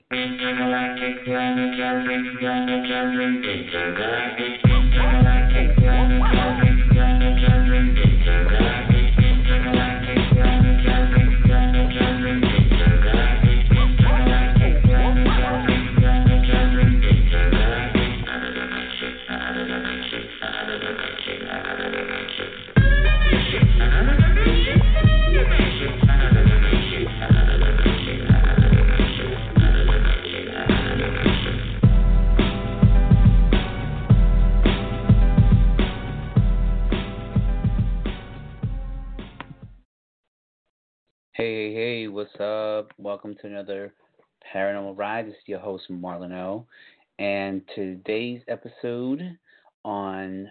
Hey, hey, hey, what's up? Welcome to another Paranormal Ride. This is your host, Marlon O. And today's episode on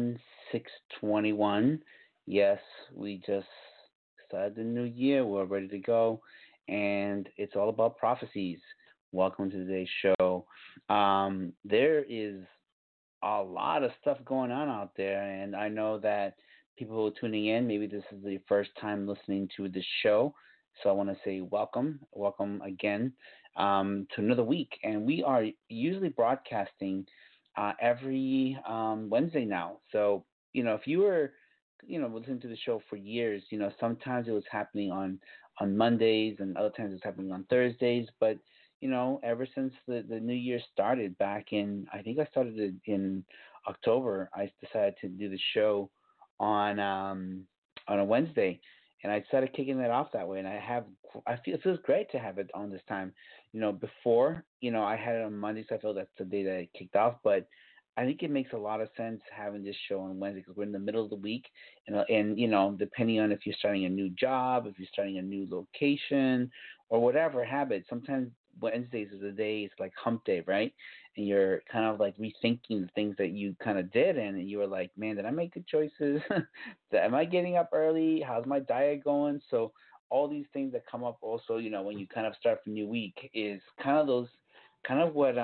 1/6/21. Yes, we just started the new year. We're ready to go. And it's all about prophecies. Welcome to today's show. There is a lot of stuff going on out there, and I know that people who are tuning in, maybe this is the first time listening to the show. So I want to say welcome again to another week. And we are usually broadcasting every Wednesday now. So, if you were, listening to the show for years, sometimes it was happening on Mondays and other times it's happening on Thursdays. But ever since the new year started back in, I think I started it in October, I decided to do the show on um on a Wednesday, and I started kicking it off that way. And I feel it feels great to have it on this time. Before, I had it on Monday, so I feel that's the day that it kicked off. But I think it makes a lot of sense having this show on Wednesday because we're in the middle of the week, and depending on if you're starting a new job, if you're starting a new location, or whatever habit, sometimes Wednesdays is the day. It's like hump day, right? And you're kind of like rethinking the things that you kind of did, and you were like, man, did I make good choices? Am I getting up early? How's my diet going? So all these things that come up also, when you kind of start a new week is kind of what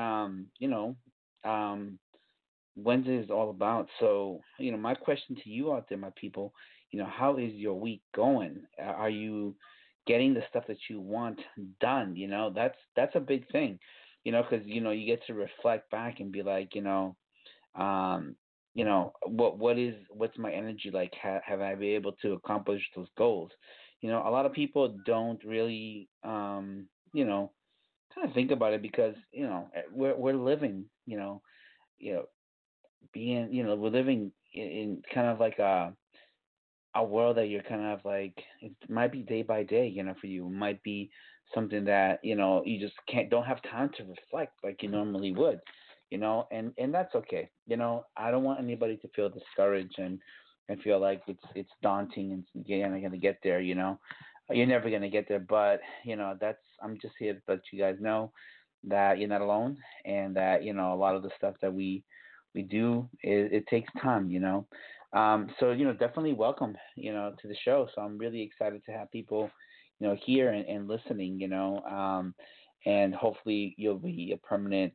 um Wednesday is all about. So, my question to you out there, my people, how is your week going? Are you getting the stuff that you want done? That's a big thing, because you get to reflect back and be like, um, what's my energy like? Have I been able to accomplish those goals? A lot of people don't really, kind of think about it because we're living, you know being we're living in kind of like a world that you're kind of like, it might be day by day, for you. It might be something that, you just don't have time to reflect like you normally would, and that's okay. I don't want anybody to feel discouraged and feel like it's daunting and you're not gonna get there, You're never gonna get there, but that's I'm just here to let you guys know that you're not alone and that, a lot of the stuff that we do it takes time, so definitely welcome, to the show. So I'm really excited to have people, here and listening, and hopefully you'll be a permanent,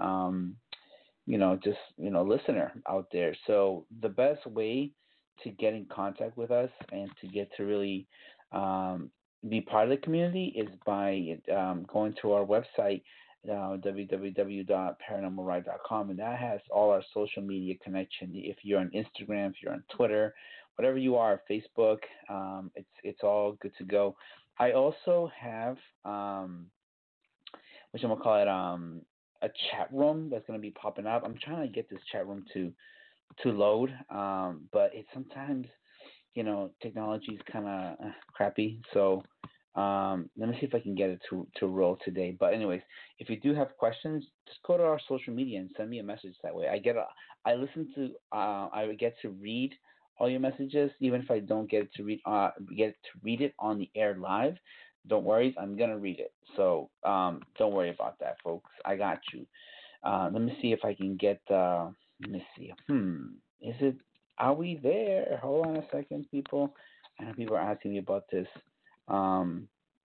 just listener out there. So the best way to get in contact with us and to get to really um, be part of the community is by going to our website, www.paranormalride.com, and that has all our social media connection. If you're on Instagram, if you're on Twitter, whatever you are, Facebook, it's all good to go. I also have which I'm gonna call it a chat room that's gonna be popping up. I'm trying to get this chat room to load, but it sometimes technology is kind of crappy. So let me see if I can get it to roll today. But anyways, if you do have questions, just go to our social media and send me a message that way. I listen to I get to read all your messages, even if I don't get to read it on the air live. Don't worry, I'm gonna read it. So don't worry about that, folks. I got you. Let me see if I can get. Let me see. Is it? Are we there? Hold on a second, people. I know people are asking me about this um,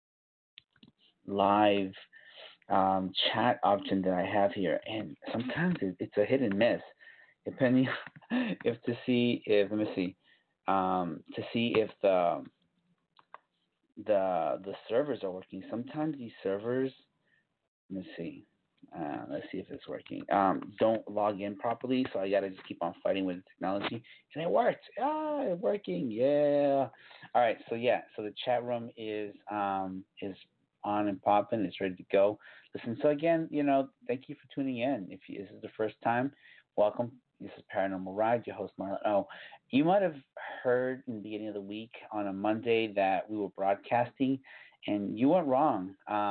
live chat option that I have here, and sometimes it's a hit and miss, depending if to see if let me see to see if the servers are working. Sometimes these servers Let's see. Let's see if it's working. Don't log in properly, so I gotta just keep on fighting with the technology. And it worked. Ah, it's working. Yeah. All right. So yeah. So the chat room is on and popping. It's ready to go. Listen. So again, thank you for tuning in. If this is the first time, welcome. This is Paranormal Ride. Your host Marlon. Oh, you might have heard in the beginning of the week on a Monday that we were broadcasting, and you weren't wrong.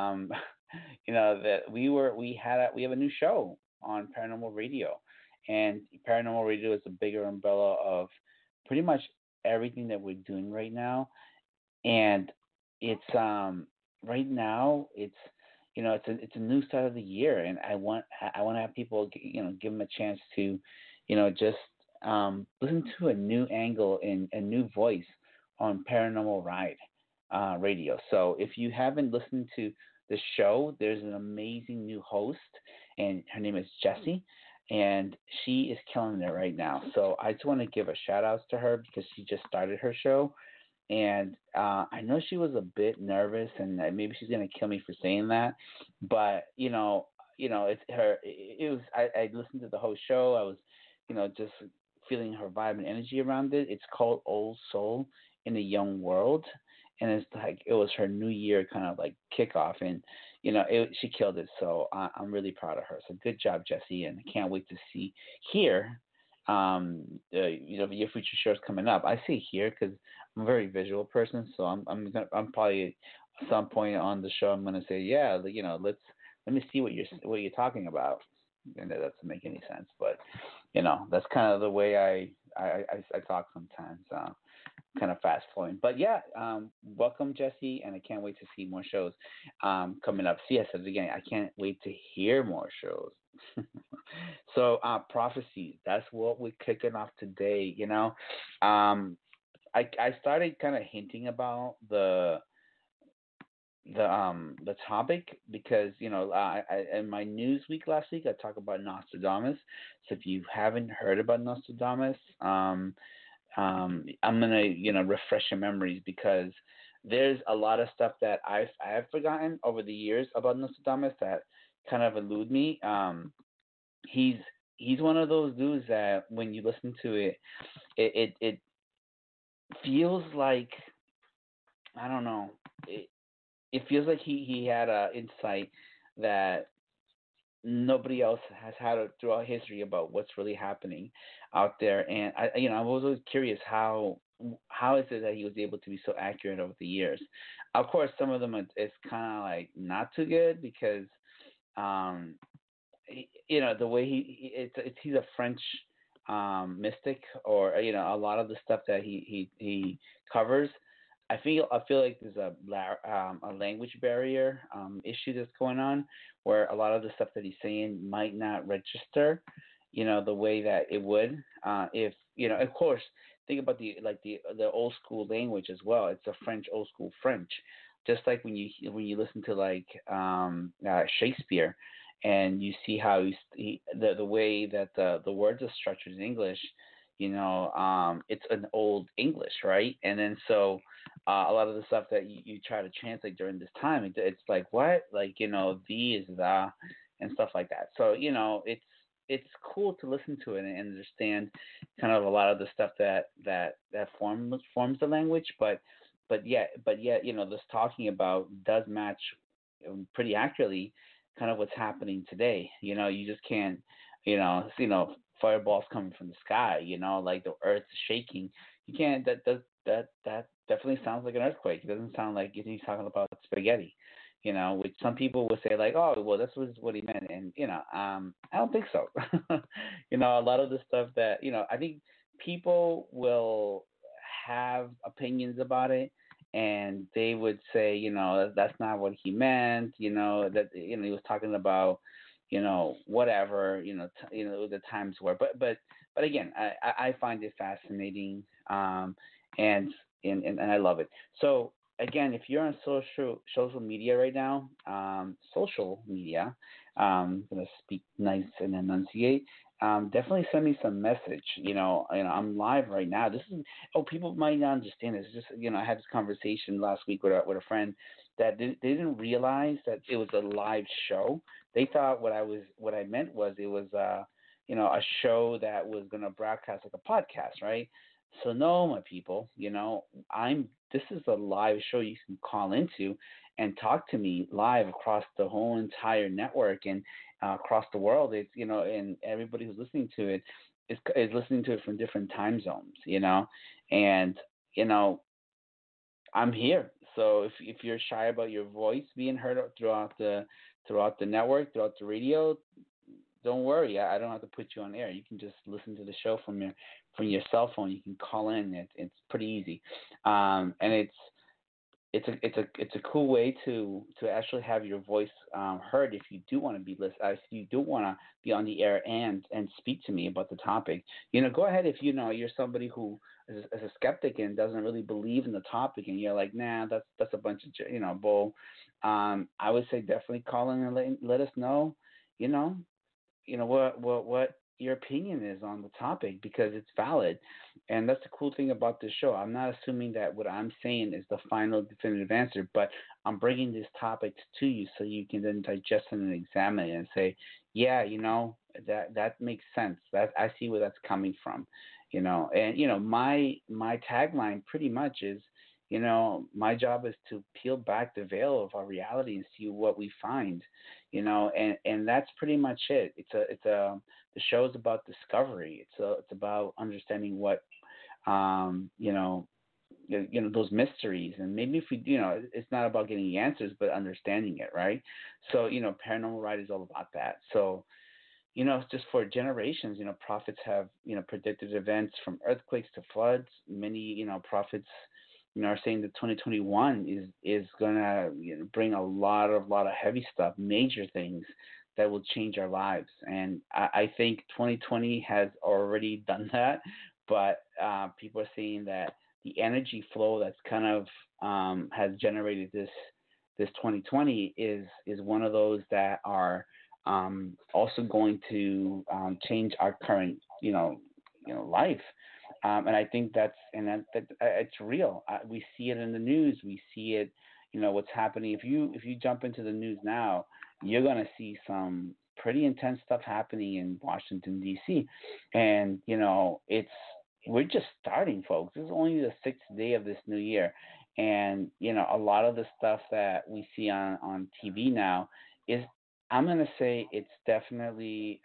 That we have a new show on Paranormal Radio, and Paranormal Radio is a bigger umbrella of pretty much everything that we're doing right now, and it's right now it's a new start of the year, and I want to have people give them a chance to just listen to a new angle and a new voice on Paranormal Ride Radio. So if you haven't listened to the show, there's an amazing new host, and her name is Jessie, and she is killing it right now. So I just want to give a shout out to her because she just started her show, and I know she was a bit nervous, and maybe she's gonna kill me for saying that, but it's her. It was I listened to the whole show. I was, just feeling her vibe and energy around it. It's called Old Soul in a Young World, and it's like it was her New Year kind of like kickoff, and she killed it. So I'm really proud of her. So good job, Jesse, and I can't wait to hear your future shows coming up. I say here because I'm a very visual person, so I'm probably at some point on the show I'm gonna say, yeah, let me see what you're talking about, and that doesn't make any sense, but that's kind of the way I talk sometimes. Kind of fast flowing. But yeah, welcome Jesse, and I can't wait to see more shows coming up. So yes, again, I can't wait to hear more shows. So prophecies. That's what we're kicking off today. I started kind of hinting about the topic because in my news week last week I talked about Nostradamus. So if you haven't heard about Nostradamus, I'm gonna refresh your memories because there's a lot of stuff that I have forgotten over the years about Nostradamus that kind of elude me. He's he's one of those dudes that when you listen to it feels like I don't know. It feels like he had a insight that nobody else has had throughout history about what's really happening out there. And I was always curious how is it that he was able to be so accurate over the years. Of course, some of them it's kind of like not too good because um, the way he's a French mystic, or a lot of the stuff that he covers. I feel like there's a language barrier issue that's going on, where a lot of the stuff that he's saying might not register, the way that it would if Of course, think about the old school language as well. It's a French old school French, just like when you listen to like Shakespeare, and you see how the way that the words are structured in English. It's an old English, right? And then so a lot of the stuff that you try to translate during this time, it's like what, like the is the and stuff like that. So it's cool to listen to it and understand kind of a lot of the stuff that forms the language, but yet this talking about does match pretty accurately kind of what's happening today. You just can't fireballs coming from the sky, like the earth shaking. You can't that definitely sounds like an earthquake. It doesn't sound like he's talking about spaghetti. Which some people would say like, oh, well, this was what he meant, and I don't think so. A lot of the stuff that I think people will have opinions about it, and they would say, that's not what he meant. That he was talking about, whatever, the times were. But again, I find it fascinating, and I love it. So again, if you're on social media right now, social media, gonna speak nice and enunciate. Definitely send me some message. I'm live right now. This is people might not understand this. Just I had this conversation last week with a friend that they didn't realize that it was a live show. They thought what I meant was it was a show that was gonna broadcast like a podcast, right? So no, my people, I'm this is a live show you can call into and talk to me live across the whole entire network and across the world. It's and everybody who's listening to it is listening to it from different time zones, and you know I'm here. So if you're shy about your voice being heard throughout the network, throughout the radio, don't worry. I don't have to put you on air. You can just listen to the show from your cell phone. You can call in. It's pretty easy, and it's a cool way to actually have your voice heard if you do want to be if you do want to be on the air and speak to me about the topic. Go ahead if you're somebody who is a skeptic and doesn't really believe in the topic and you're like, nah, that's a bunch of bull. I would say definitely call in and let us know. You know, what your opinion is on the topic because it's valid, and that's the cool thing about this show. I'm not assuming that what I'm saying is the final definitive answer, but I'm bringing these topics to you so you can then digest it and examine it and say, yeah, that makes sense. That I see where that's coming from. And my tagline pretty much is, my job is to peel back the veil of our reality and see what we find, and that's pretty much it. The show is about discovery. It's about understanding what, those mysteries, and maybe if we, it's not about getting the answers, but understanding it, right? So, Paranormal Ride is all about that. So, just for generations, prophets have, predicted events from earthquakes to floods. Many, prophets, are saying that 2021 is gonna bring a lot of heavy stuff, major things that will change our lives. And I think 2020 has already done that, but people are saying that the energy flow that's kind of has generated this 2020 is one of those that are also going to change our current life. And I think it's real. We see it in the news. We see it, what's happening. If you jump into the news now, you're gonna see some pretty intense stuff happening in Washington D.C. And it's we're just starting, folks. This is only the sixth day of this new year, and a lot of the stuff that we see on TV now is, I'm gonna say, it's definitely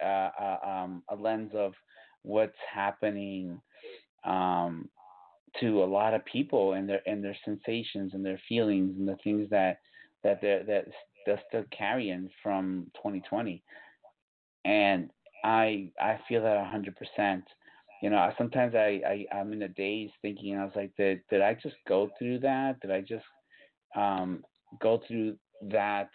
a lens of what's happening um, to a lot of people and their sensations and their feelings and the things that they're still carrying from 2020. And I feel that 100%. Sometimes I'm in a daze thinking, I was like, did I just go through that? Did I just um, go through that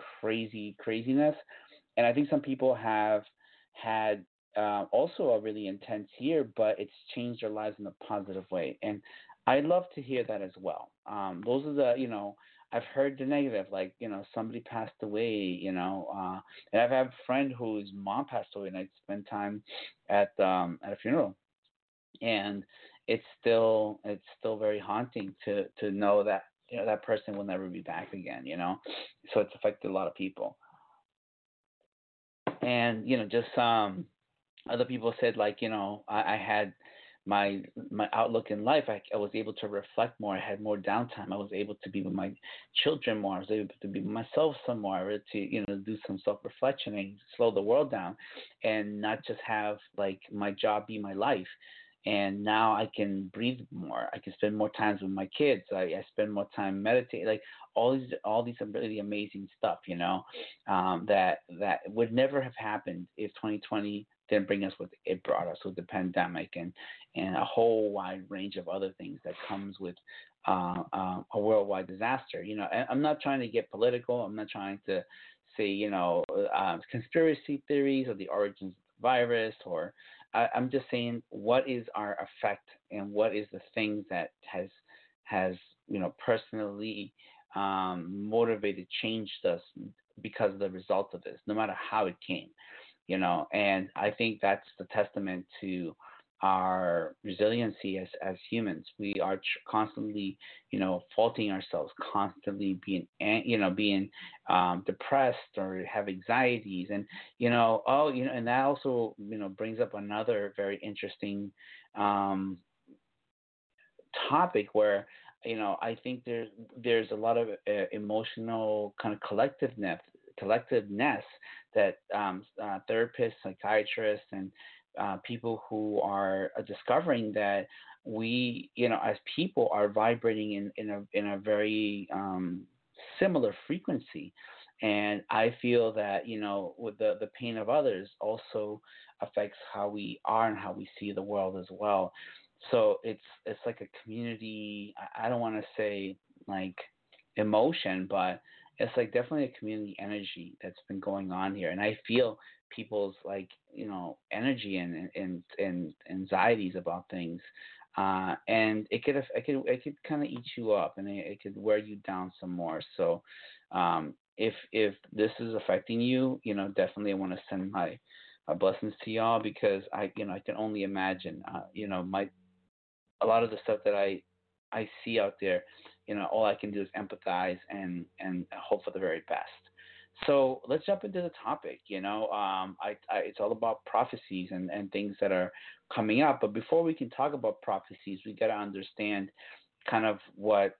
craziness? And I think some people have had also a really intense year, but it's changed their lives in a positive way. And I'd love to hear that as well. Those are I've heard the negative, like, somebody passed away, and I've had a friend whose mom passed away, and I spent time at a funeral, and it's still very haunting to know that that person will never be back again. So it's affected a lot of people, and just other people said, like, I had my outlook in life. I was able to reflect more. I had more downtime. I was able to be with my children more. I was able to be with myself some more. I was to do some self reflection and slow the world down, and not just have like my job be my life. And now I can breathe more. I can spend more times with my kids. I spend more time meditating. Like all these are really amazing stuff, that would never have happened if 2020 didn't bring us what it brought us with the pandemic and a whole wide range of other things that comes with a worldwide disaster. And I'm not trying to get political. I'm not trying to say, conspiracy theories or the origins of the virus, or I'm just saying what is our effect and what is the things that has personally motivated, changed us because of the result of this, no matter how it came. And I think that's the testament to our resiliency as humans. We are constantly, faulting ourselves, constantly being depressed or have anxieties, and and that also brings up another very interesting um, topic where I think there's a lot of emotional kind of collectiveness that therapists, psychiatrists, and people who are discovering that we, as people, are vibrating in a very similar frequency. And I feel that with the pain of others also affects how we are and how we see the world as well. So it's like a community. I don't want to say like emotion, but it's like definitely a community energy that's been going on here, and I feel people's like energy and anxieties about things, and it could kind of eat you up, and it could wear you down some more. So, if this is affecting you, definitely I want to send my blessings to y'all, because I can only imagine, my a lot of the stuff that I see out there, all I can do is empathize and hope for the very best. So let's jump into the topic. It's all about prophecies and things that are coming up. But before we can talk about prophecies, we got to understand kind of what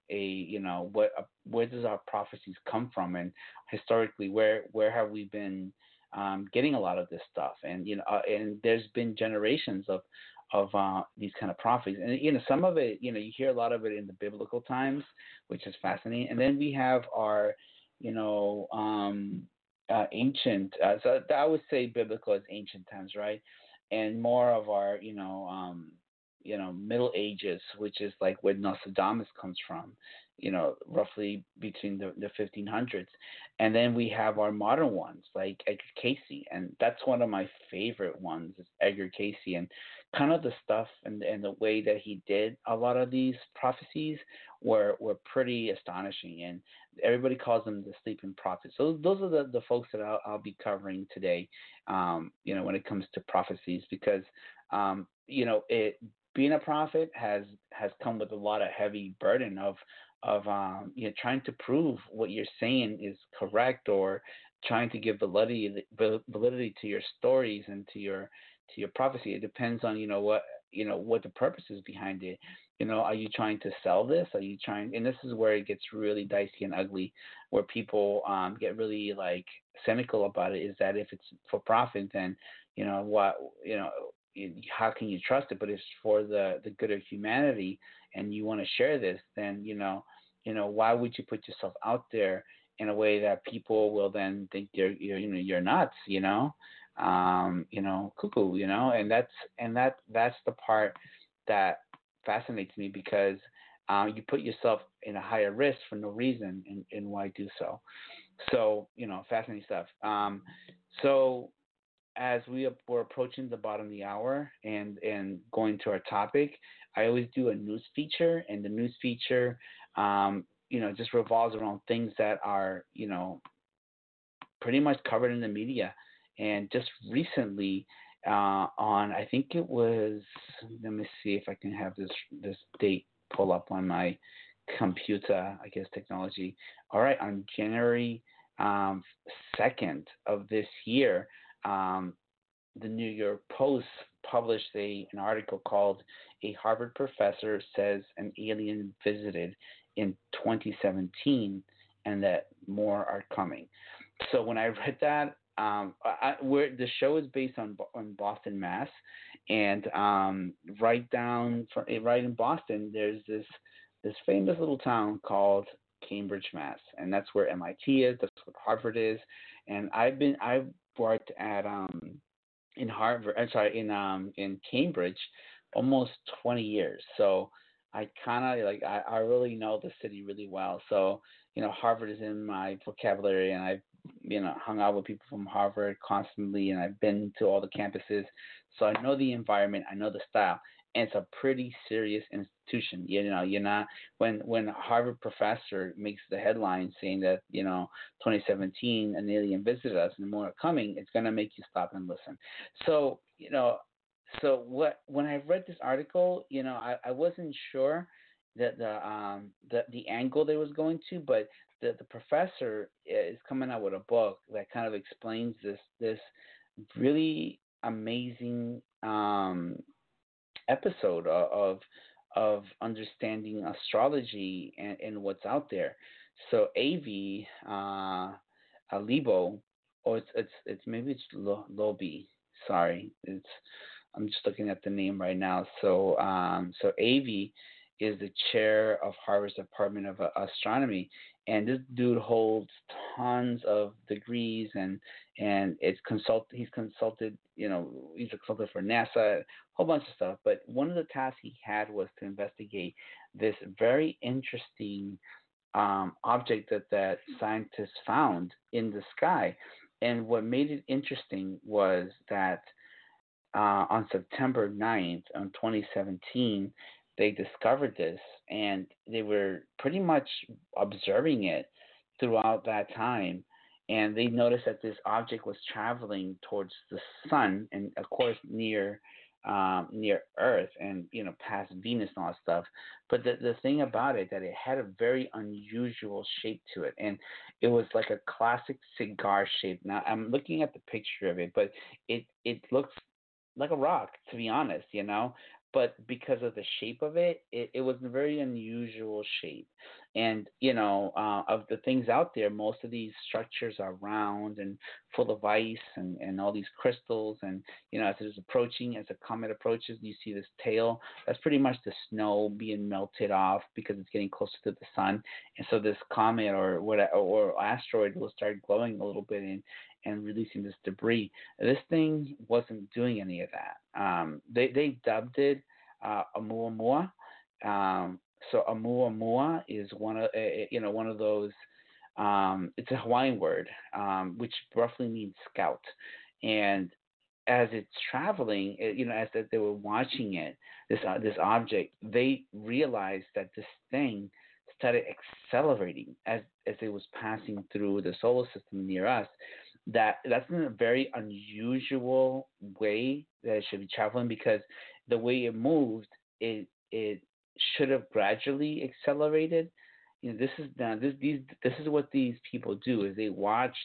where does our prophecies come from, and historically where have we been getting a lot of this stuff, and and there's been generations of these kind of prophecies, and some of it, you hear a lot of it in the biblical times, which is fascinating, and then we have our you know ancient, so I would say biblical is ancient times, right, and more of our Middle Ages, which is like where Nostradamus comes from, roughly between the 1500s. And then we have our modern ones like Edgar Casey, and that's one of my favorite ones is Edgar Casey, and kind of the stuff and the way that he did a lot of these prophecies were pretty astonishing, and everybody calls them the sleeping prophets. So those are the folks that I'll be covering today, when it comes to prophecies, because it being a prophet has come with a lot of heavy burden of trying to prove what you're saying is correct, or trying to give validity to your stories and to your prophecy. It depends on what the purpose is behind it. Are you trying to sell this? Are you trying? And this is where it gets really dicey and ugly, where people get really like cynical about it. Is that if it's for profit, then what how can you trust it? But if it's for the good of humanity, and you want to share this, then why would you put yourself out there in a way that people will then think you're nuts, cuckoo, and that's the part that fascinates me, because you put yourself in a higher risk for no reason, and why do so? So fascinating stuff. So as we're approaching the bottom of the hour and going to our topic, I always do a news feature, and the news feature, just revolves around things that are, pretty much covered in the media. And just recently, on I think it was, let me see if I can have this date pull up on my computer, I guess technology. All right, on January 2nd of this year, um, the New York Post published an article called "A Harvard Professor Says an Alien Visited in 2017, and that more are coming." So when I read that, where the show is based on Boston, Mass, and right in Boston, there's this famous little town called Cambridge, Mass, and that's where MIT is. That's where Harvard is, and I've worked at in Harvard. I'm sorry, in Cambridge, almost 20 years. So I kind of like I really know the city really well. So Harvard is in my vocabulary, and I've hung out with people from Harvard constantly, and I've been to all the campuses. So I know the environment, I know the style. and it's a pretty serious institution. You know, you're not when a Harvard professor makes the headline saying that 2017 an alien visited us and more are coming, it's gonna make you stop and listen. So what when I read this article, I wasn't sure that the angle they was going to, but the professor is coming out with a book that kind of explains this really amazing episode of understanding astrology and what's out there. So Avi Libo, or it's maybe it's Lobi. Sorry, it's I'm just looking at the name right now. So Avi is the chair of Harvard's Department of Astronomy, and this dude holds tons of degrees and he's consulted, he's a consultant for NASA, a whole bunch of stuff. But one of the tasks he had was to investigate this very interesting object that scientists found in the sky. And what made it interesting was that on September 9th, 2017, they discovered this, and they were pretty much observing it throughout that time. And they noticed that this object was traveling towards the sun, and of course near Earth, and past Venus and all that stuff. But the thing about it that it had a very unusual shape to it, and it was like a classic cigar shape. Now I'm looking at the picture of it, but it looks like a rock, to be honest, But because of the shape of it was a very unusual shape. And, of the things out there, most of these structures are round and full of ice and all these crystals. And, as it is approaching, as a comet approaches, you see this tail. That's pretty much the snow being melted off because it's getting closer to the sun. And so this comet or asteroid will start glowing a little bit and releasing this debris. This thing wasn't doing any of that. They dubbed it Oumuamua. So Oumuamua is one of those. It's a Hawaiian word, which roughly means scout. And as it's traveling, as they were watching it, this object, they realized that this thing started accelerating as it was passing through the solar system near us. That's in a very unusual way that it should be traveling, because the way it moved, it should have gradually accelerated. This is now this is what these people do, is they watch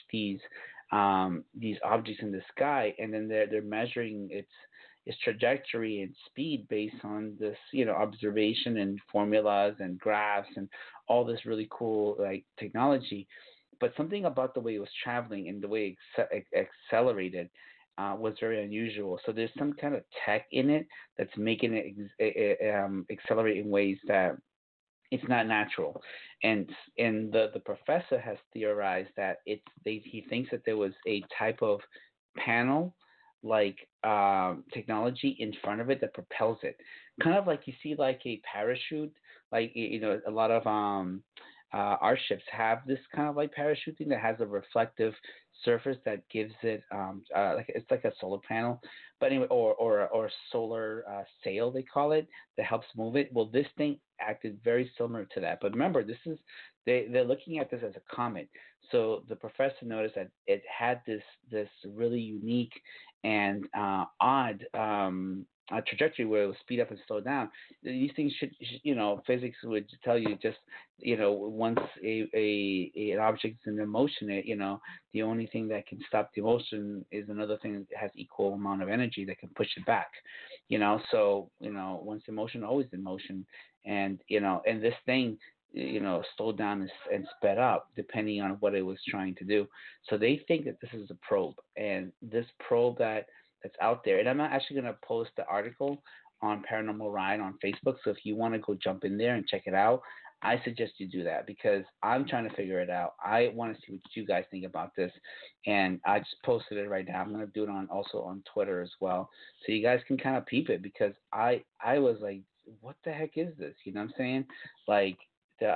these objects in the sky, and then they're measuring its trajectory and speed based on this observation and formulas and graphs and all this really cool like technology. But something about the way it was traveling and the way it accelerated was very unusual. So there's some kind of tech in it that's making it accelerate in ways that it's not natural. And the professor has theorized that he thinks that there was a type of panel like technology in front of it that propels it, kind of like you see like a parachute, like a lot of our ships have this kind of like parachute thing that has a reflective surface that gives it like it's like a solar panel, but anyway, or a solar sail they call it, that helps move it. Well, this thing acted very similar to that. But remember, they're looking at this as a comet. So the professor noticed that it had this really unique and odd trajectory where it will speed up and slow down. These things should physics would tell you just, once an object is in motion, the only thing that can stop the motion is another thing that has equal amount of energy that can push it back. So once in motion, always in motion, and and this thing slowed down and sped up depending on what it was trying to do. So they think that this is a probe, and this probe that's out there. And I'm actually going to post the article on Paranormal Ride on Facebook. So if you want to go jump in there and check it out, I suggest you do that, because I'm trying to figure it out. I want to see what you guys think about this, and I just posted it right now. I'm going to do it also on Twitter as well, so you guys can kind of peep it, because I was like, what the heck is this? You know what I'm saying? Like the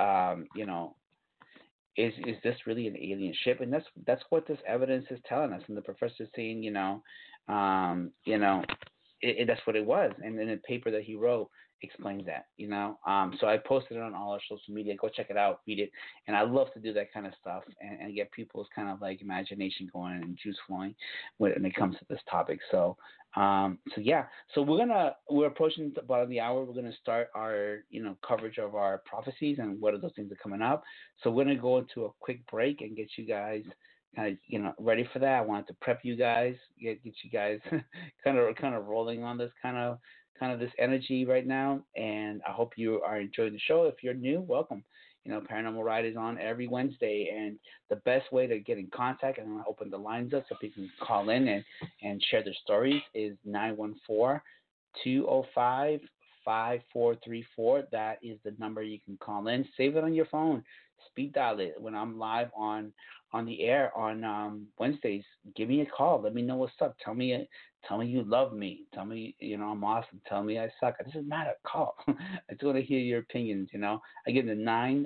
is this really an alien ship? And that's what this evidence is telling us. And the professor's saying, um, you know, that's what it was. And then the paper that he wrote explains that, So I posted it on all our social media. Go check it out, read it. And I love to do that kind of stuff and get people's kind of like imagination going and juice flowing when it comes to this topic. So, yeah. So we're approaching the bottom of the hour. We're gonna start our coverage of our prophecies and what are those things that are coming up. So we're gonna go into a quick break and get you guys kind of ready for that. I wanted to prep you guys, get you guys kind of rolling on this kind of this energy right now. And I hope you are enjoying the show. If you're new, welcome. Paranormal Ride is on every Wednesday, and the best way to get in contact, and I'm going to open the lines up so people can call in and share their stories, is 914-205-5434. That is the number you can call in. Save it on your phone. Speed dial it. When I'm live on the air on Wednesdays, give me a call. Let me know what's up. Tell me you love me. Tell me, I'm awesome. Tell me I suck. It doesn't matter. Call. I just want to hear your opinions, Again, the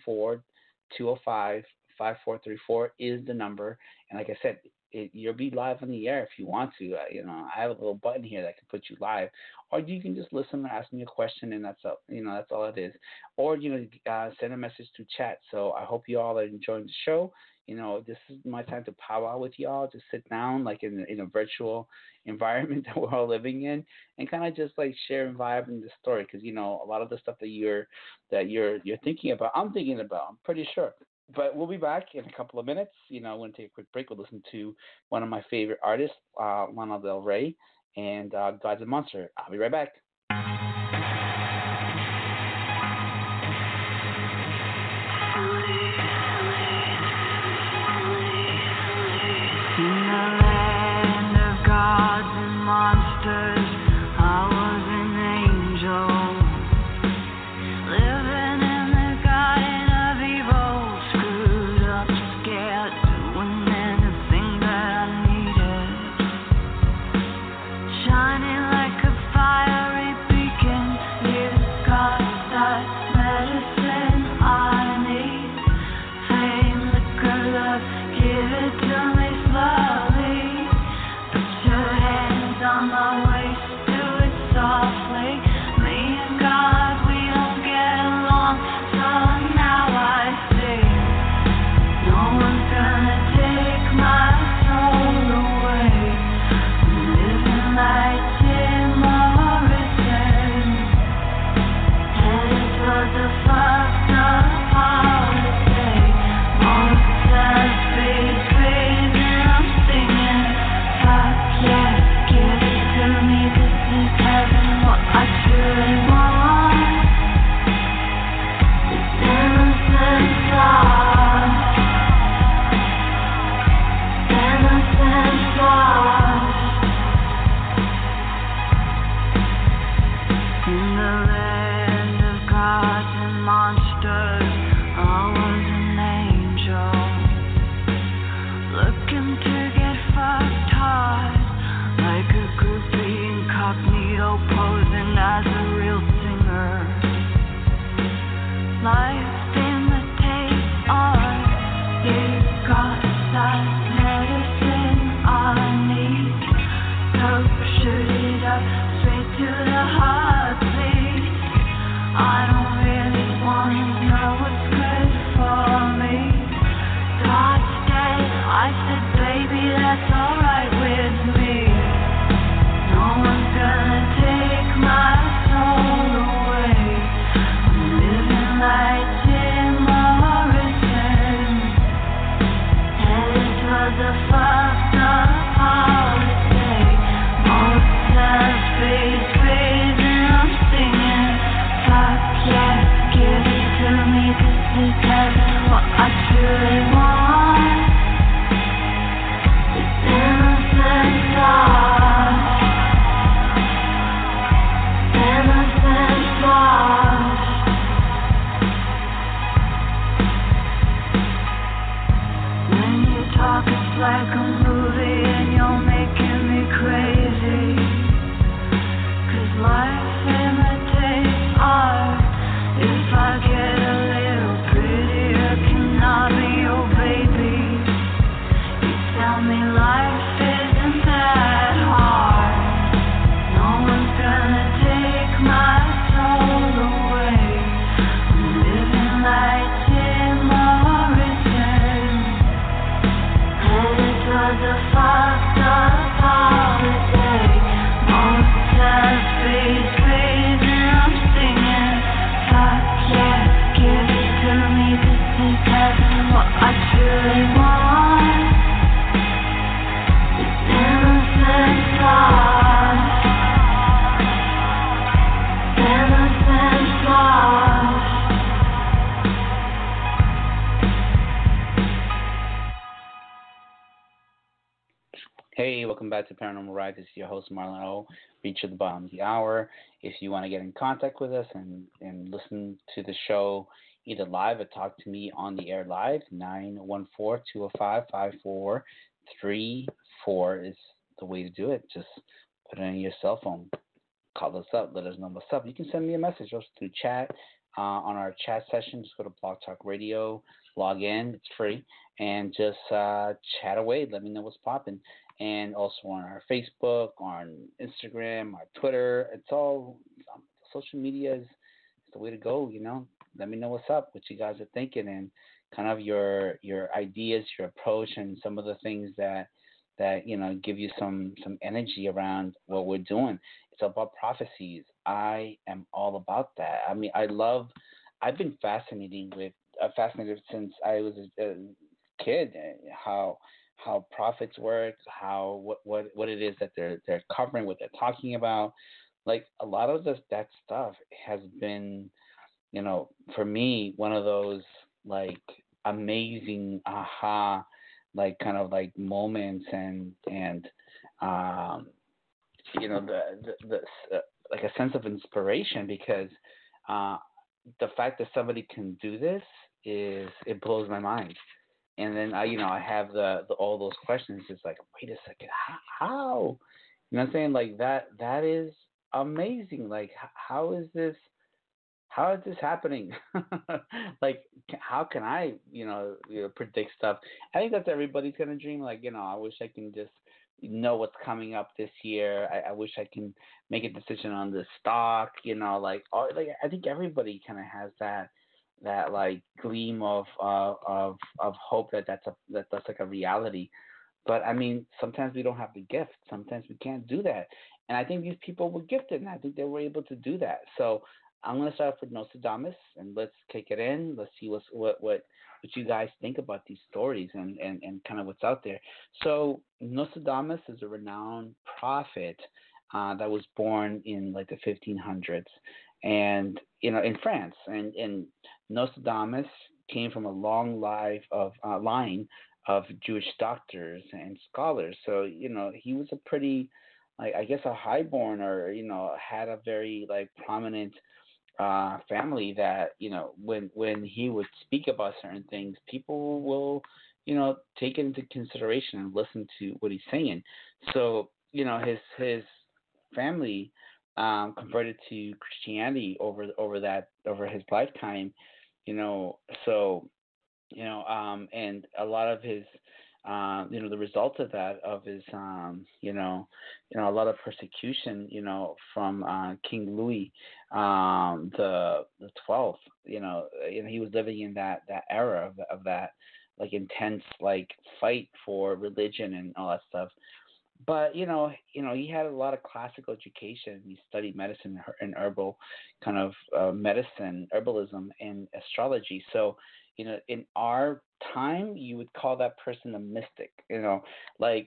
914-205-5434 is the number. And like I said, you'll be live on the air if you want to. I have a little button here that can put you live. Or you can just listen and ask me a question, and that's all. That's all it is. Or send a message to chat. So I hope you all are enjoying the show. This is my time to powwow with y'all. Just sit down, like in a virtual environment that we're all living in, and kind of just like share and vibe in the story. Because a lot of the stuff that you're thinking about, I'm thinking about. I'm pretty sure. But we'll be back in a couple of minutes. We're going to take a quick break. We'll listen to one of my favorite artists, Lana Del Rey, and Gods and Monster. I'll be right back. In the land of gods and monsters, I was an angel, living in the garden of evil, screwed up, scared, doing anything that I needed, shining like a fiery beacon, near gods, that medicine I need, fame, liquor, love, give it to me slowly. Put your hands on my waist, do it softly. Me and God, we don't get along, so now I see. No one's gonna take my soul away. I'm living like Jim Morrison, headed towards a fucked up holiday. Monsters, speed, and I'm singing. Fuck yeah, give it to me. This is heaven, what I truly want. This innocent love, innocent love. In the land of gods and monsters, I was an angel, looking to get fucked hard, like a groupie incognito, posing as a real singer. Life imitates art, it got that medicine I need. Dope, shoot it up, straight to the heartbeat. I don't really wanna know what's good for me. God's dead, I said, baby, that's alright with me. No one's gonna take my soul away. I'm living like Hey, welcome back to Paranormal Ride. This is your host, Marlon O. Reach at the bottom of the hour. If you want to get in contact with us and listen to the show either live or talk to me on the air live, 914-205-5434 is the way to do it. Just put it in your cell phone. Call us up. Let us know what's up. You can send me a message also through chat on our chat session. Just go to Blog Talk Radio, log in. It's free. And just chat away. Let me know what's popping. And also on our Facebook, on Instagram, our Twitter. It's all social media is the way to go. Let me know what's up, what you guys are thinking, and kind of your ideas, your approach, and some of the things that give you some energy around what we're doing. It's about prophecies. I am all about that. I mean, I've been fascinated since I was a kid, how prophets work, what it is that they're covering, what they're talking about. Like a lot of that stuff has been, for me, one of those like amazing aha, like kind of like moments and the like a sense of inspiration because the fact that somebody can do this it blows my mind. And then I have the all those questions. It's like, wait a second, how? You know what I'm saying? Like that is amazing. Like how is this? How is this happening? Like, how can I, predict stuff? I think that's everybody's gonna dream. Like, I wish I can just know what's coming up this year. I wish I can make a decision on the stock. Like I think everybody kind of has that like gleam of hope that's like a reality. But I mean, sometimes we don't have the gift. Sometimes we can't do that. And I think these people were gifted, and I think they were able to do that. So I'm gonna start off with Nostradamus, and let's kick it in. Let's see what you guys think about these stories and kind of what's out there. So Nostradamus is a renowned prophet that was born in like the 1500s, and in France, and Nostradamus came from a long line of Jewish doctors and scholars. So he was a pretty, like, I guess, a highborn, or had a very like prominent family that when he would speak about certain things, people will take it into consideration and listen to what he's saying. So his family converted to Christianity over his lifetime. So and a lot of his the result of that, of his a lot of persecution, from King Louis the 12th. He was living in that era of that like intense like fight for religion and all that stuff. But he had a lot of classical education. He studied medicine and herbal kind of medicine, herbalism, and astrology. So in our time, you would call that person a mystic. Like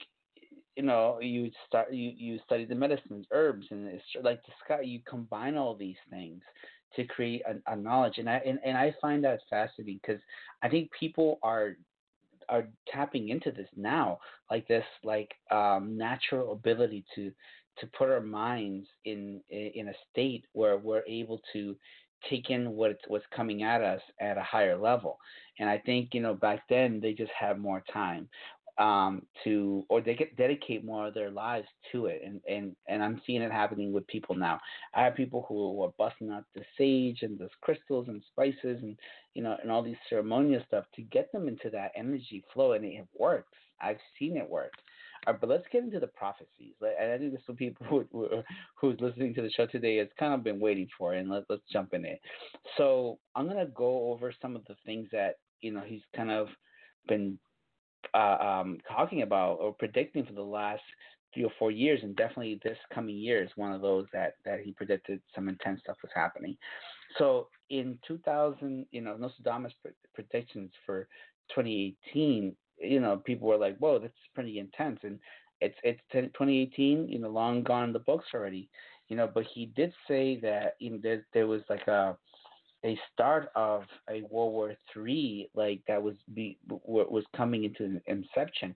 you study the medicines, herbs, and it's like the sky. You combine all these things to create a knowledge, and I find that fascinating because I think people are tapping into this now, like this like natural ability to put our minds in a state where we're able to take in what's coming at us at a higher level. And I think back then they just had more time or they could dedicate more of their lives to it, and I'm seeing it happening with people now. I have people who are busting out the sage and the crystals and spices and and all these ceremonial stuff to get them into that energy flow, and it works. I've seen it work. But let's get into the prophecies. And I think this is what people who's listening to the show today has kind of been waiting for, and let's jump in it. So I'm gonna go over some of the things that he's kind of been talking about or predicting for the last 3 or 4 years, and definitely this coming year is one of those that he predicted some intense stuff was happening. So in 2000, Nostradamus predictions for 2018, people were like, "Whoa, that's pretty intense," and it's 2018, long gone in the books already, But he did say that there was like a start of a World War III, like that was coming into inception.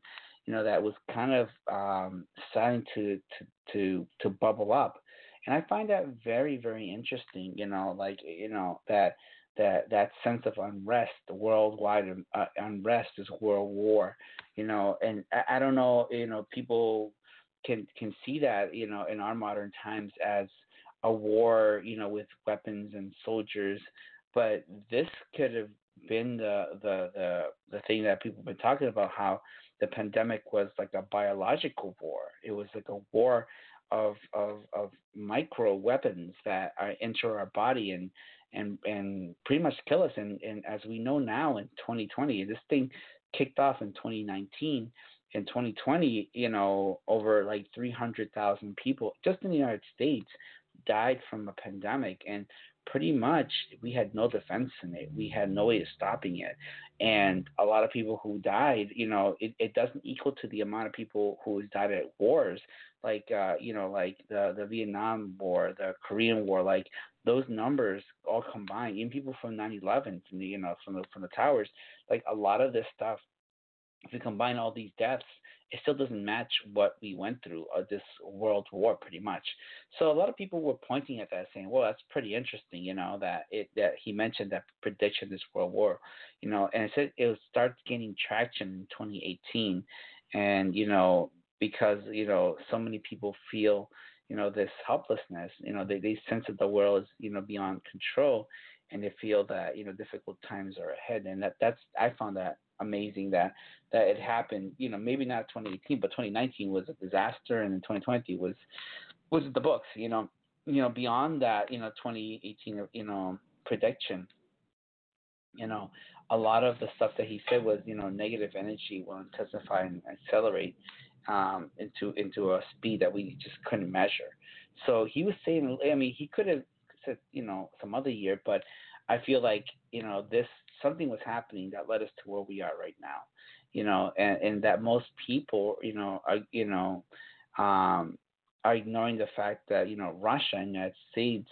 that was kind of starting to bubble up, and I find that very very interesting. Like that sense of unrest, the worldwide unrest is world war. And I don't know, people can see that in our modern times as a war, with weapons and soldiers, but this could have been the thing that people have been talking about, how the pandemic was like a biological war. It was like a war of micro weapons that enter our body and pretty much kill us. And as we know now in 2020, this thing kicked off in 2019. In 2020, over like 300,000 people just in the United States died from a pandemic, and pretty much we had no defense in it. We had no way of stopping it, and a lot of people who died, it doesn't equal to the amount of people who died at wars, like like the Vietnam War, the Korean War, like those numbers all combined, even people from 9/11, from the from the towers, like a lot of this stuff, if we combine all these deaths, it still doesn't match what we went through, this world war, pretty much. So a lot of people were pointing at that, saying, "Well, that's pretty interesting," that he mentioned that prediction this world war, and it said it would start gaining traction in 2018, and because so many people feel this helplessness, they sense that the world is beyond control, and they feel that difficult times are ahead, and that's I found that amazing that it happened. Maybe not 2018, but 2019 was a disaster, and then 2020 was the books. Beyond that, 2018, prediction. A lot of the stuff that he said was, negative energy will intensify and accelerate into a speed that we just couldn't measure. So he was saying, I mean, he could have said, some other year, but I feel like, this something was happening that led us to where we are right now, and that most people, are ignoring the fact that, Russia and the United States,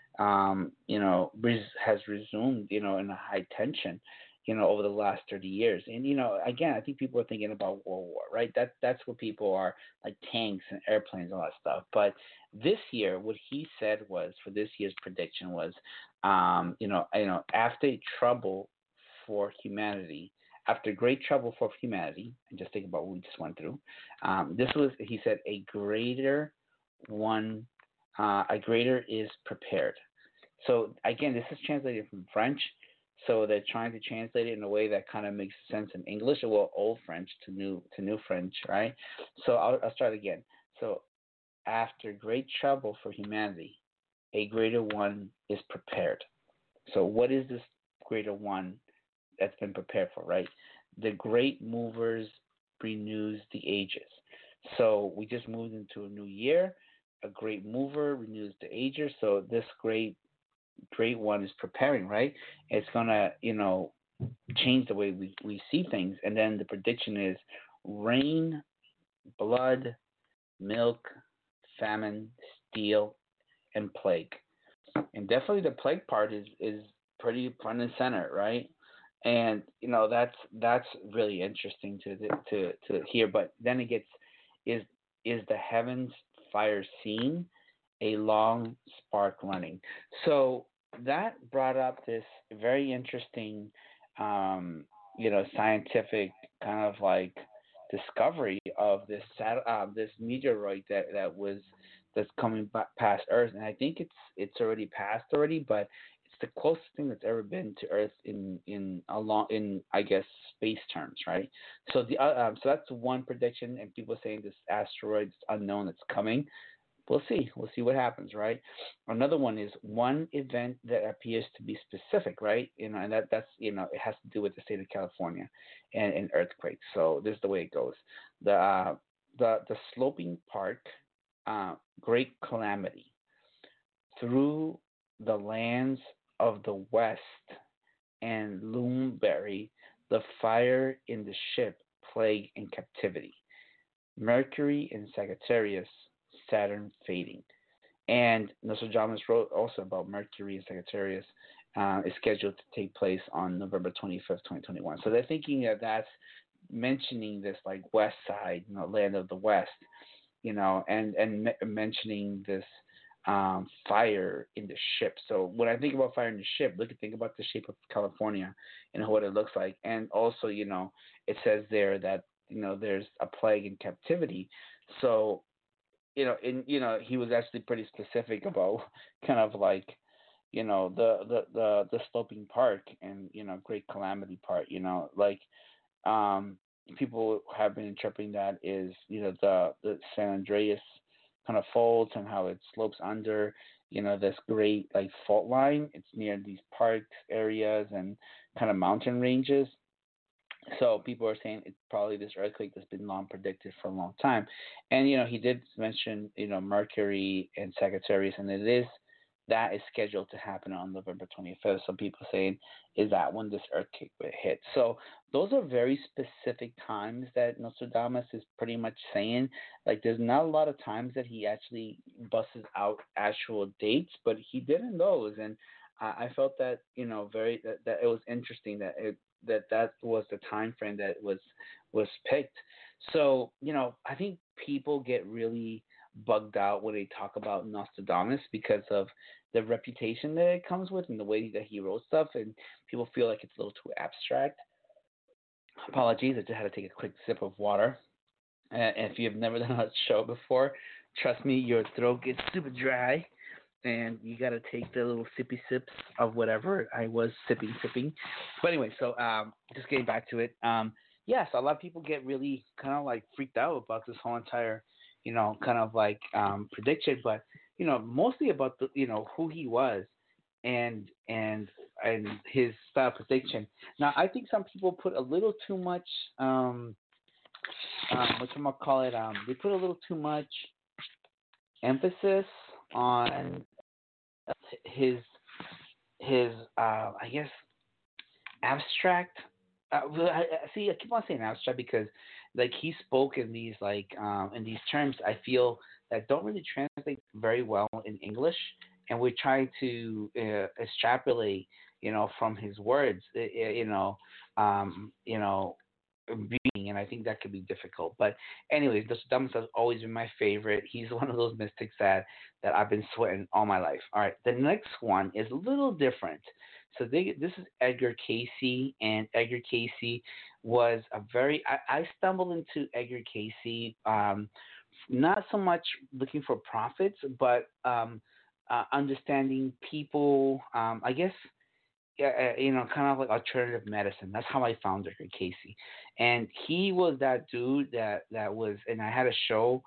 has resumed, in a high tension, over the last 30 years. And, again, I think people are thinking about World War, right? That's what people are, like tanks and airplanes and all that stuff. But this year, what he said was, for this year's prediction was, after trouble for humanity, after great trouble for humanity, and just think about what we just went through, this was, he said, a greater is prepared. So again, this is translated from French. So they're trying to translate it in a way that kind of makes sense in English, well, old French to new French, right? So I'll start again. So after great trouble for humanity, a greater one is prepared. So what is this greater one that's been prepared for, right? The great movers renews the ages. So we just moved into a new year. A great mover renews the ages. So this great one is preparing, right? It's gonna, change the way we see things. And then the prediction is rain, blood, milk, famine, steel, and plague. And definitely the plague part is pretty front and center, right? And that's really interesting to hear. But then it gets, is the heavens fire seen, a long spark running. So that brought up this very interesting, scientific kind of like discovery of this meteoroid that's coming past Earth, and I think it's already passed already, but it's the closest thing that's ever been to Earth in I guess space terms, right? So so that's one prediction, and people saying this asteroid is unknown, it's coming. We'll see. We'll see what happens, right? Another one is one event that appears to be specific, right? And that's it has to do with the state of California and earthquakes. So this is the way it goes. The sloping park, great calamity through the lands of the West and Loomberry, the fire in the ship, plague and captivity. Mercury in Sagittarius, Saturn fading. And Nostradamus wrote also about Mercury in Sagittarius is scheduled to take place on November 25th, 2021. So they're thinking that that's mentioning this like West Side, land of the West, and mentioning this fire in the ship. So when I think about fire in the ship, think about the shape of California and what it looks like, and also it says there that there's a plague in captivity. So he was actually pretty specific about kind of like the sloping park and Great Calamity part. Um, People have been interpreting that is the San Andreas kind of folds and how it slopes under this great like fault line. It's near these parks areas and kind of mountain ranges. So people are saying it's probably this earthquake that's been long predicted for a long time. And he did mention Mercury and Sagittarius, and that is scheduled to happen on November 25th. So people saying, is that when this earthquake will hit? So those are very specific times that Nostradamus is pretty much saying. Like there's not a lot of times that he actually busts out actual dates, but he did in those. And I felt that very that it was interesting that was the time frame that was picked. So I think people get really bugged out when they talk about Nostradamus because of the reputation that it comes with and the way that he wrote stuff, and people feel like it's a little too abstract. Apologies, I just had to take a quick sip of water. And if you've never done a show before, trust me, your throat gets super dry, and you got to take the little sippy sips of whatever I was sipping. But anyway, so just getting back to it. Yeah, so a lot of people get really kind of like freaked out about this whole entire, kind of like prediction, but mostly about the, who he was and his style prediction. Now, I think some people put a little too much, what you might call it, they put a little too much emphasis on his I guess abstract. See, I keep on saying abstract because like he spoke in these in these terms. I feel that don't really translate very well in English, and we try to extrapolate, from his words, being, and I think that could be difficult. But anyways, Nostradamus has always been my favorite. He's one of those mystics that I've been sweating all my life. All right, the next one is a little different. So this is Edgar Casey, and Edgar Casey was a very. I stumbled into Edgar Casey, not so much looking for profits, but understanding people. I guess yeah, kind of like alternative medicine. That's how I found Edgar Casey, and he was that dude that was. And I had a show.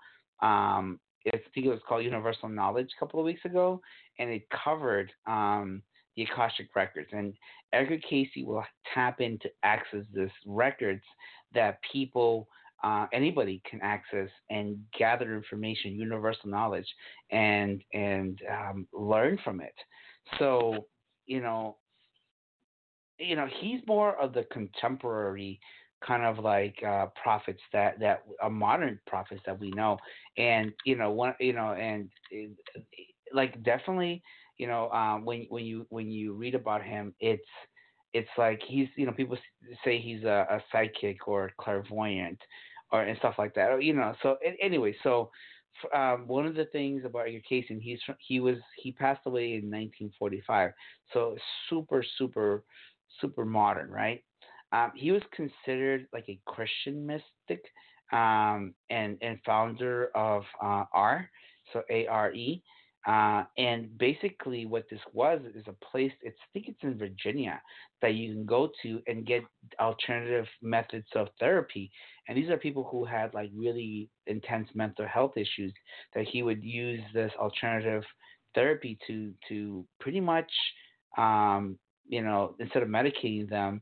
I think it was called Universal Knowledge a couple of weeks ago, and it covered the Akashic records. And Edgar Casey will tap in to access these records that people. Anybody can access and gather information, universal knowledge, and learn from it. So you know, he's more of the contemporary kind of like prophets that modern prophets that we know, and one and like definitely when you read about him, it's like he's people say he's a psychic or clairvoyant or and stuff like that, so anyway, so one of the things about Edgar Cayce, and he passed away in 1945, so super modern, right? He was considered like a Christian mystic, and founder of so ARE. And basically, what this was is a place. I think it's in Virginia that you can go to and get alternative methods of therapy. And these are people who had like really intense mental health issues that he would use this alternative therapy to pretty much, instead of medicating them,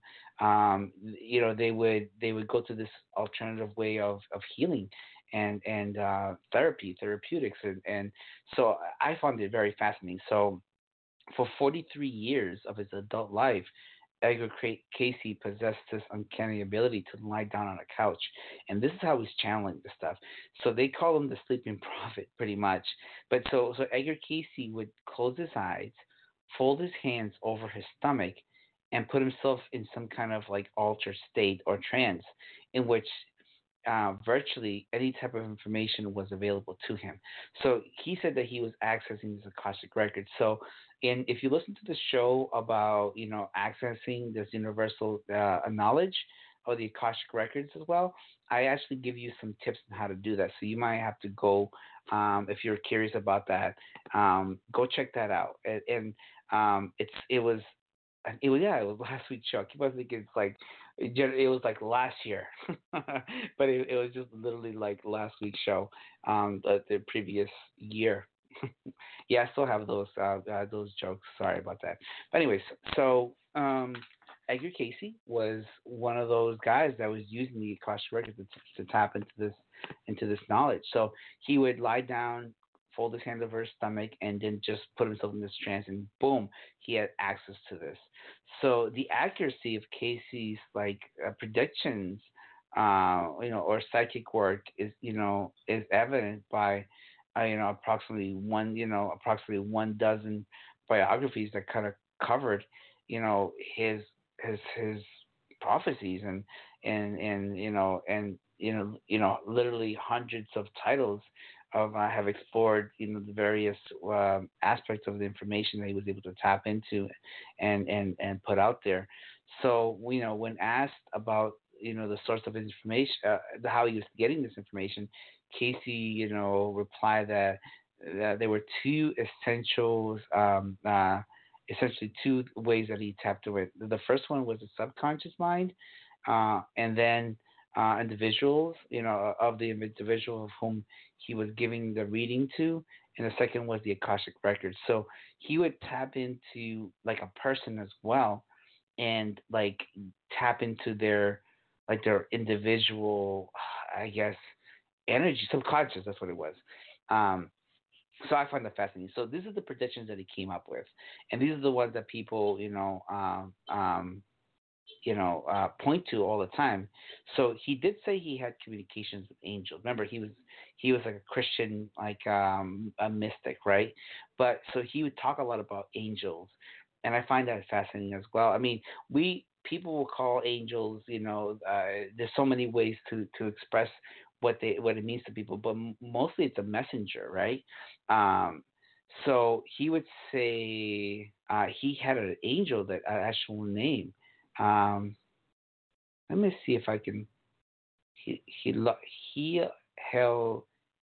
they would go to this alternative way of healing and therapeutics, and so I found it very fascinating. So for 43 years of his adult life, Edgar Casey possessed this uncanny ability to lie down on a couch, and this is how he's channeling the stuff. So they call him the sleeping prophet, pretty much. But so Edgar Casey would close his eyes, fold his hands over his stomach, and put himself in some kind of like altered state or trance in which virtually any type of information was available to him. So he said that he was accessing this Akashic record. So, if you listen to the show about accessing this universal knowledge or the Akashic records as well, I actually give you some tips on how to do that. So you might have to go if you're curious about that. Go check that out. It was last week's show. I keep on thinking it's like it was like last year, but it was just literally like last week's show, the previous year. Yeah, I still have those jokes. Sorry about that. But anyways, so Edgar Casey was one of those guys that was using the Akashic records to tap into this knowledge. So he would lie down, fold his hands over his stomach, and then just put himself in this trance, and boom, he had access to this. So the accuracy of Casey's like predictions, or psychic work is evident by, approximately 1 dozen biographies that kind of covered, his prophecies and literally hundreds of titles of have explored the various aspects of the information that he was able to tap into and put out there. So when asked about the source of information, how he was getting this information, Casey replied that there were two essentially two ways that he tapped into it. The first one was the subconscious mind, and then individuals, of the individual of whom he was giving the reading to, and the second was the Akashic records. So he would tap into like a person as well, and like tap into their individual, I guess, energy, subconscious. That's what it was. Um, so I find that fascinating. So these are the predictions that he came up with, and these are the ones that people, point to all the time. So he did say he had communications with angels. Remember, he was like a Christian, like a mystic, right? But so he would talk a lot about angels, and I find that fascinating as well. I mean, we people will call angels. There's so many ways to express what it means to people, but mostly it's a messenger, right? Um, so he would say he had an angel that actual name. Um, Let me see if I can. He Hel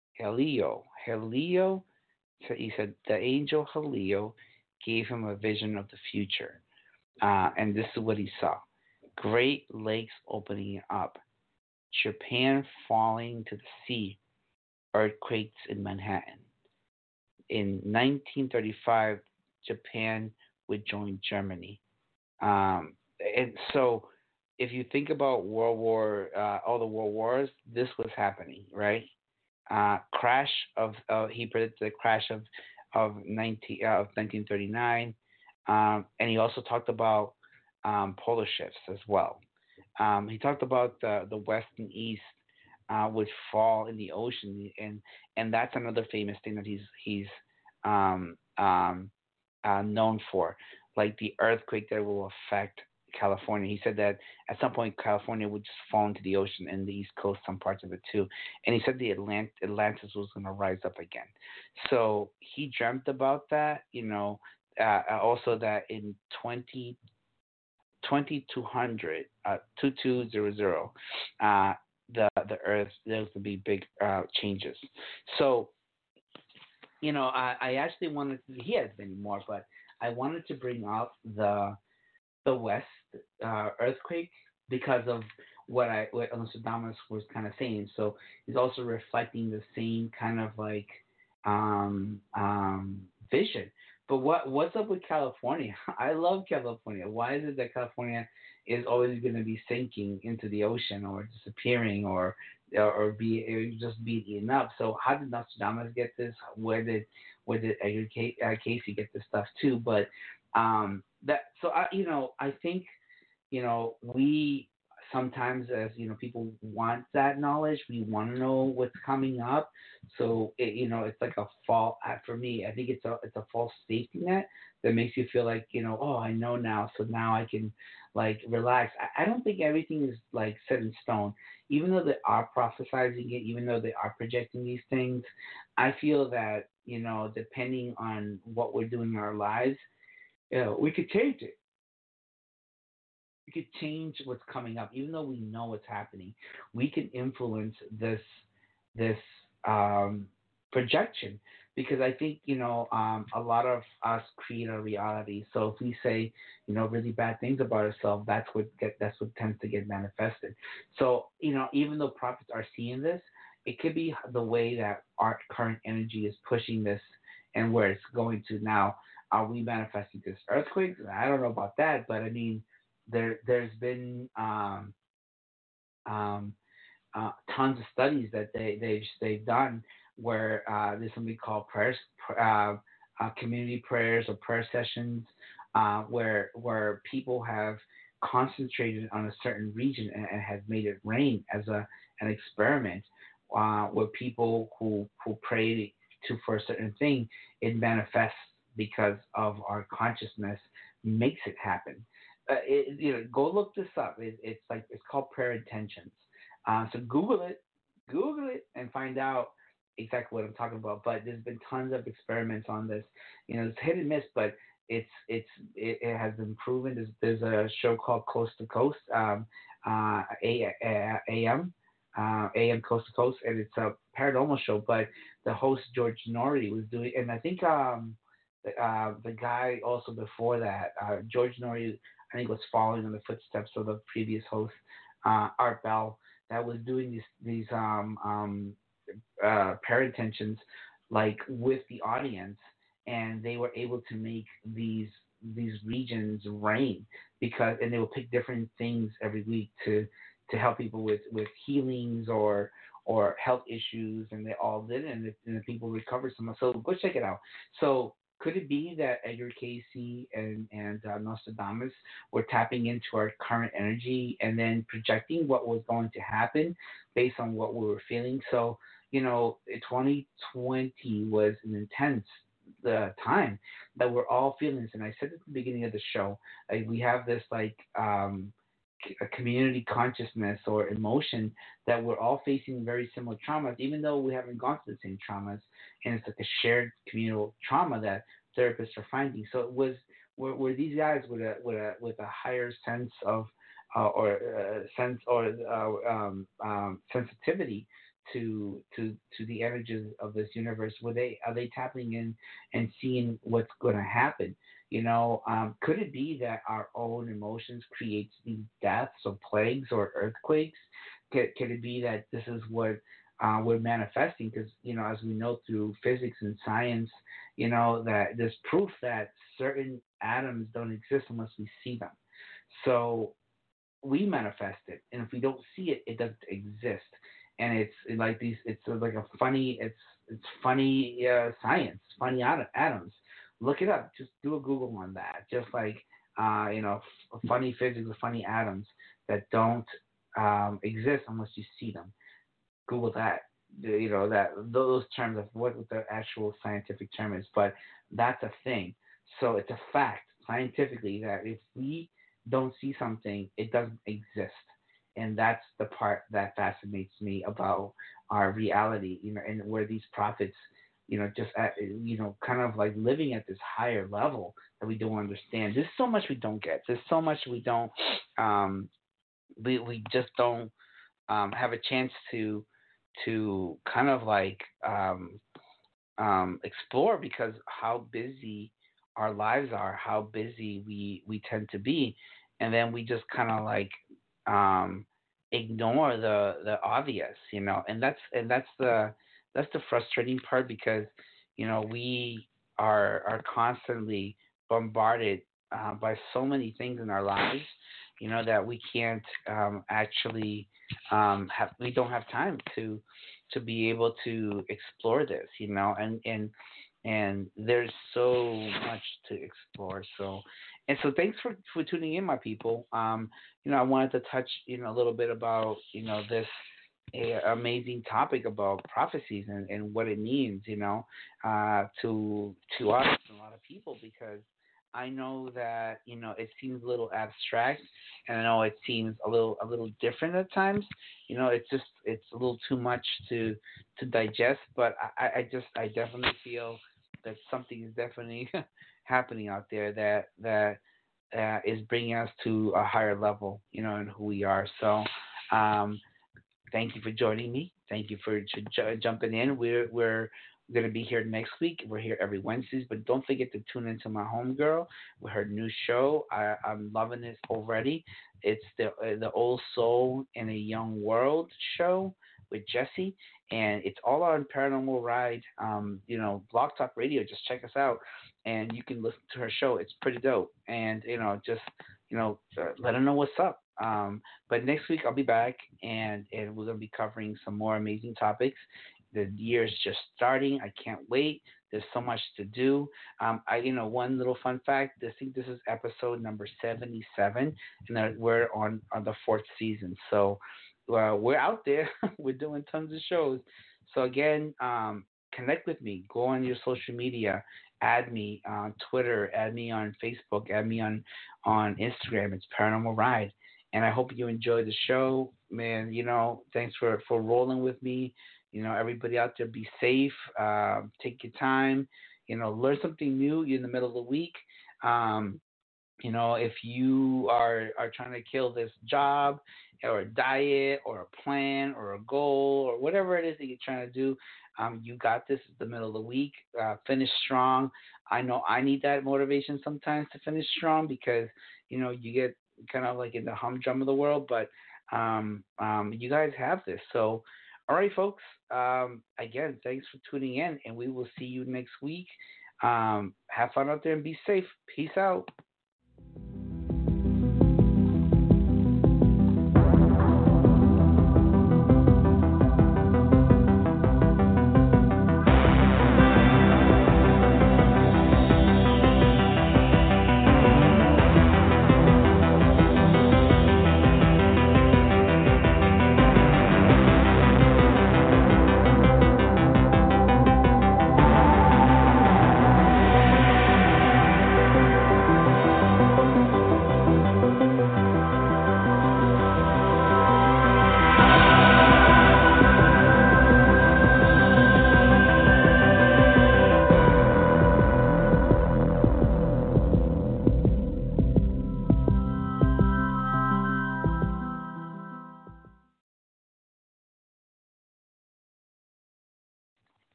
Helio. So he said the angel Helio gave him a vision of the future, and this is what he saw: Great Lakes opening up, Japan falling to the sea, earthquakes in Manhattan. In 1935, Japan would join Germany. And so, if you think about all the world wars, this was happening, right? Crash of He predicted the crash of 1939, and he also talked about polar shifts as well. He talked about the west and east would fall in the ocean, and that's another famous thing that he's um, um, known for, like the earthquake that will affect California. He said that at some point California would just fall into the ocean, and the East Coast, some parts of it too. And he said the Atlantis was going to rise up again. So he dreamt about that. Also that in 2200, 2200, the Earth there's to be big changes. So I actually wanted to. He has many more, but I wanted to bring up the West earthquake because of what Nostradamus was kind of saying. So he's also reflecting the same kind of like vision. But what's up with California? I love California. Why is it that California is always going to be sinking into the ocean or disappearing or just be eaten up? So how did Nostradamus get this? Where did Edgar Casey get this stuff too? But that so I think we sometimes, as people want that knowledge. We want to know what's coming up. So it's like a for me. I think it's a false safety net that makes you feel like, oh, I know now, so now I can like relax. I don't think everything is like set in stone. Even though they are prophesizing it, even though they are projecting these things, I feel that depending on what we're doing in our lives, we could change it. We could change what's coming up, even though we know what's happening. We can influence this projection, because I think a lot of us create our reality. So if we say really bad things about ourselves, that's what tends to get manifested. So even though prophets are seeing this, it could be the way that our current energy is pushing this and where it's going to now. Are we manifesting this earthquake? I don't know about that, but I mean, there's been um, tons of studies that they've done where there's something called community prayers or prayer sessions, where people have concentrated on a certain region and have made it rain as an experiment, where people who pray to for a certain thing, it manifests because of our consciousness makes it happen. Go look this up. It's called prayer intentions. So Google it, and find out exactly what I'm talking about. But there's been tons of experiments on this. It's hit and miss, but it has been proven. There's a show called Coast to Coast, AM, AM Coast to Coast, and it's a paranormal show. But the host George Norrie was doing, and I think the guy also before that, George Norrie, I think was following in the footsteps of the previous host, Art Bell, that was doing these prayer intentions like with the audience, and they were able to make these regions rain, and they will pick different things every week to help people with healings or health issues, and they all did it, and the people recovered some. So go check it out. So could it be that Edgar Casey and Nostradamus were tapping into our current energy and then projecting what was going to happen based on what we were feeling? So 2020 was an intense time that we're all feeling this, and I said at the beginning of the show, like, we have this like a community consciousness or emotion that we're all facing very similar traumas, even though we haven't gone through the same traumas, and it's like a shared communal trauma that therapists are finding. So it was were these guys with a higher sense of sense or sensitivity to the energies of this universe? Are they tapping in and seeing what's going to happen? Could it be that our own emotions creates these deaths or plagues or earthquakes? Could it be that this is what we're manifesting? Because as we know through physics and science, that there's proof that certain atoms don't exist unless we see them. So we manifest it, and if we don't see it, it doesn't exist. And it's like these. It's like a funny. It's funny science. Funny atoms. Look it up. Just do a Google on that. Just like funny physics or funny atoms that don't exist unless you see them. Google that. That those terms of what the actual scientific term is, but that's a thing. So it's a fact scientifically that if we don't see something, it doesn't exist, and that's the part that fascinates me about our reality. And where these prophets, just kind of like living at this higher level that we don't understand. There's so much we don't get. There's so much we don't. We just don't have a chance to kind of like explore, because how busy our lives are, how busy we tend to be, and then we just kind of like ignore the obvious, and that's the frustrating part, because we are constantly bombarded by so many things in our lives, that we can't actually we don't have time to be able to explore this, and there's so much to explore. So thanks for tuning in, my people. I wanted to touch a little bit about this amazing topic about prophecies and what it means, to us and a lot of people, because I know that it seems a little abstract, and I know it seems a little different at times. It's a little too much to digest, but I definitely feel that something is definitely happening out there that is bringing us to a higher level, in who we are. So, um, thank you for joining me. Thank you for jumping in. We're going to be here next week. We're here every Wednesdays, but don't forget to tune into my homegirl with her new show. I'm loving it already. It's the Old Soul in a Young World show with Jesse, and it's all on Paranormal Ride. Blog Talk Radio. Just check us out, and you can listen to her show. It's pretty dope, and just let her know what's up. But next week I'll be back, and we're gonna be covering some more amazing topics. The year is just starting. I can't wait. There's so much to do. One little fun fact. I think this is episode number 77, and we're on the fourth season. So we're out there. We're doing tons of shows. So again, connect with me. Go on your social media. Add me on Twitter. Add me on Facebook. Add me on Instagram. It's Paranormal Ride, and I hope you enjoy the show, man. Thanks for rolling with me. Everybody out there, be safe. Take your time. Learn something new. You're in the middle of the week. Um, if you are trying to kill this job or a diet or a plan or a goal or whatever it is that you're trying to do, you got this. It's the middle of the week. Finish strong. I know I need that motivation sometimes to finish strong, because you get kind of like in the humdrum of the world, but you guys have this. So, all right, folks. Again, thanks for tuning in, and we will see you next week. Have fun out there and be safe. Peace out.